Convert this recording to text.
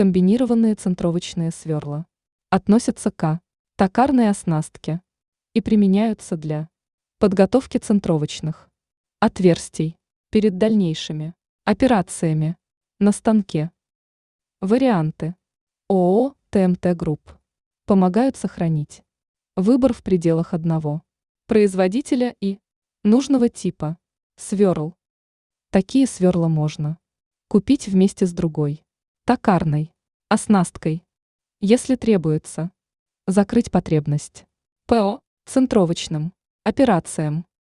Комбинированные центровочные сверла относятся к токарной оснастке и применяются для подготовки центровочных отверстий перед дальнейшими операциями на станке. Варианты. ООО ТМТ Групп помогают сохранить выбор в пределах одного производителя и нужного типа сверл. Такие сверла можно купить вместе с другой токарной оснасткой, если требуется закрыть потребность по центровочным операциям.